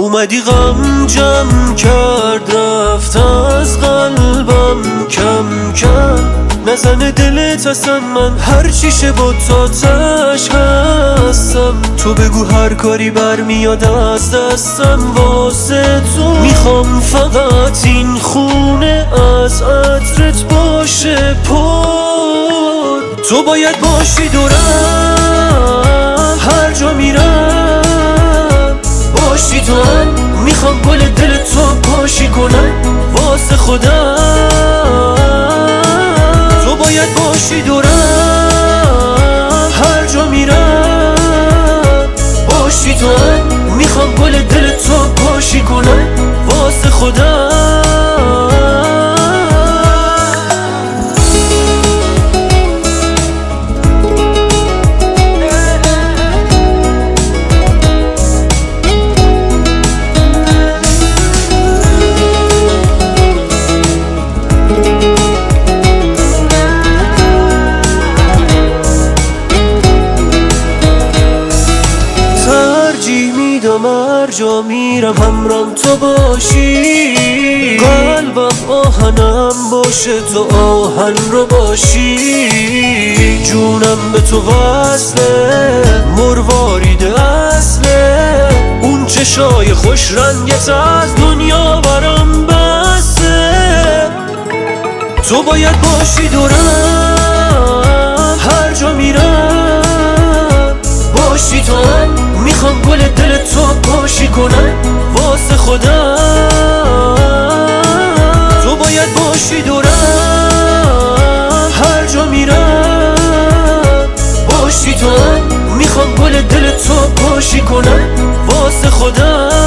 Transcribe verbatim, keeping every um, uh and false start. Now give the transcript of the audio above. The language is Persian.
اومدی غم جمع کرد رفت از قلبم کم کم. نزنه دلت اصلا من هر چیشه با تاتش هستم. تو بگو هر کاری برمیاد از دستم واسه تو. میخوام فقط این خونه از عطرت باشه پر. تو باید باشی دورم هر جا میرم باشی تو هم. میخوام گل دل تو پاشی کنم واسه خودم. تو باید باشی دورم هر جا میرم باشی تو هم. میخوام گل دل تو پاشی کنم واسه خودم. هر جا میرم همرام تو باشی. قلبم آهنم باشه تو آهن رو باشی. جونم به تو وصله مروارید اصله. اون چشای خوش رنگت از دنیا برام بسته. تو باید باشی دورم هر جا میرم باشی تو هم. میخوام گل دل تو پاشی کنم واسه خودم. تو باید باشی دورم هر جا میرم باشی تو هم. میخوام گل دل تو پاشی کنم واسه خودم.